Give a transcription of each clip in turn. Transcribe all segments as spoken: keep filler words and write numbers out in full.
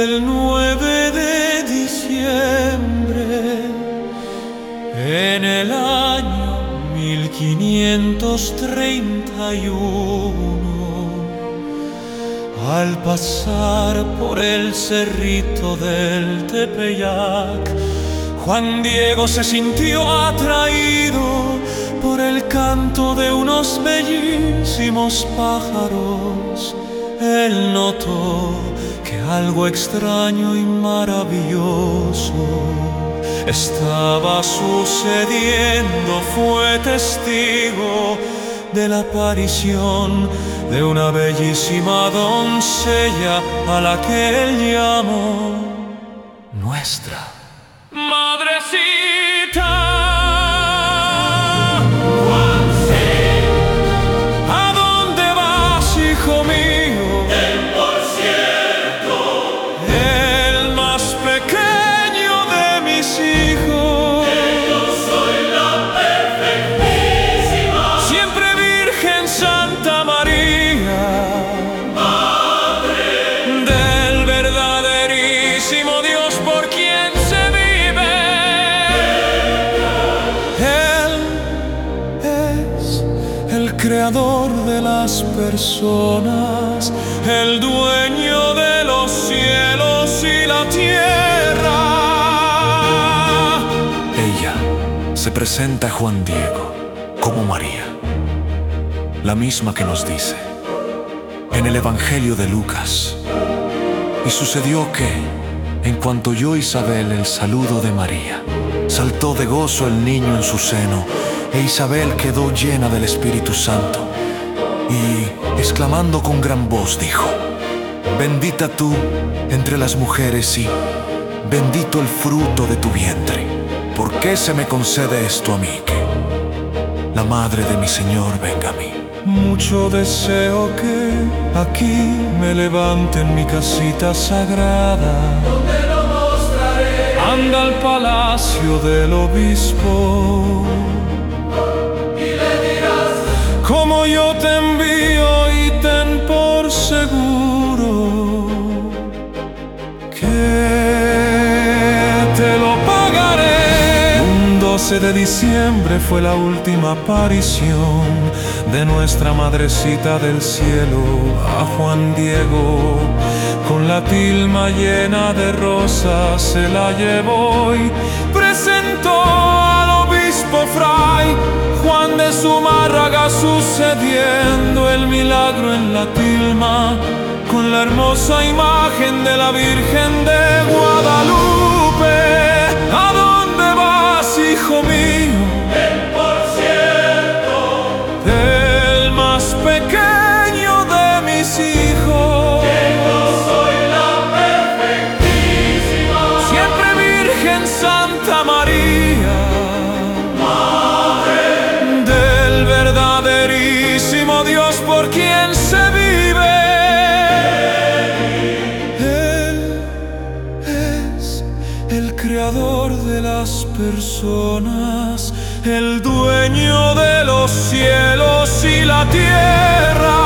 el nueve de diciembre, en el año mil quinientos treinta y uno, al pasar por el cerrito del Tepeyac, Juan Diego se sintió atraído por el canto de unos bellísimos pájaros. Él notó que algo extraño y maravilloso estaba sucediendo. Fue testigo de la aparición de una bellísima doncella a la que él llamó nuestra madrecita. Creador de las personas, el dueño de los cielos y la tierra. Ella se presenta a Juan Diego como María, la misma que nos dice en el Evangelio de Lucas. Y sucedió que, en cuanto oyó Isabel el saludo de María, saltó de gozo el niño en su seno, e Isabel quedó llena del Espíritu Santo, y, exclamando con gran voz, dijo: bendita tú entre las mujeres y bendito el fruto de tu vientre. ¿Por qué se me concede esto a mí, que la madre de mi Señor venga a mí? Mucho deseo que aquí me levante en mi casita sagrada, donde lo mostraré. Anda al palacio del obispo, como yo te envío, y ten por seguro que te lo pagaré. Un doce de diciembre fue la última aparición de nuestra madrecita del cielo a Juan Diego. Con la tilma llena de rosas se la llevó y presentó al obispo fray Juan de Zumárraga, sucediendo el milagro en la tilma con la hermosa imagen de la Virgen de Guadalupe. ¿A dónde vas, hijo mío? Ven, por cierto, el más pequeño de mis hijos, que yo soy la perfectísima, siempre Virgen Santa María, Dios por quien se vive. Él es el creador de las personas, el dueño de los cielos y la tierra.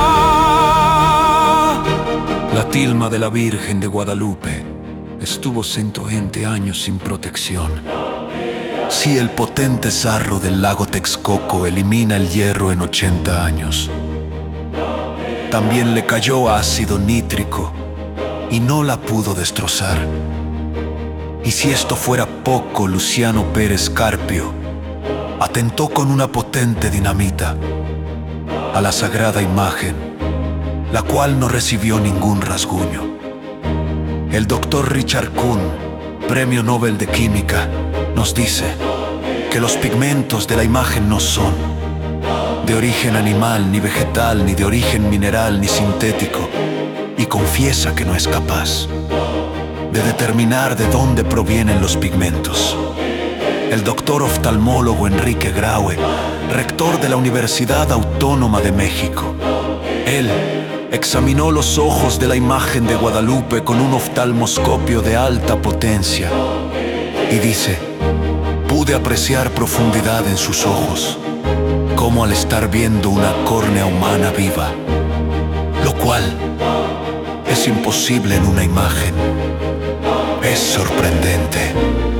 La tilma de la Virgen de Guadalupe estuvo ciento veinte años sin protección. Si el potente sarro del lago Texcoco elimina el hierro en ochenta años, también le cayó ácido nítrico y no la pudo destrozar. Y si esto fuera poco, Luciano Pérez Carpio atentó con una potente dinamita a la sagrada imagen, la cual no recibió ningún rasguño. El doctor Richard Kuhn, Premio Nobel de Química, nos dice que los pigmentos de la imagen no son de origen animal, ni vegetal, ni de origen mineral, ni sintético, y confiesa que no es capaz de determinar de dónde provienen los pigmentos. El doctor oftalmólogo Enrique Graue, rector de la Universidad Autónoma de México, él examinó los ojos de la imagen de Guadalupe con un oftalmoscopio de alta potencia y dice: pude apreciar profundidad en sus ojos, como al estar viendo una córnea humana viva, lo cual Es imposible en una imagen. Es sorprendente.